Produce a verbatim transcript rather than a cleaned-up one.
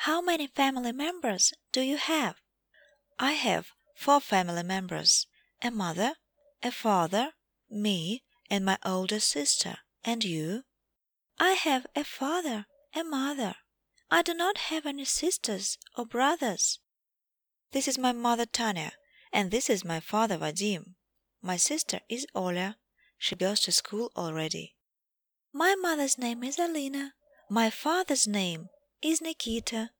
How many family members do you have? I have four family members, a mother, a father, me, and my older sister. And you? I have a father, a mother. I do not have any sisters or brothers. This is my mother Tanya, and this is my father Vadim. My sister is Oля. She goes to school already. My mother's name is Alina. My father's name is Nikita.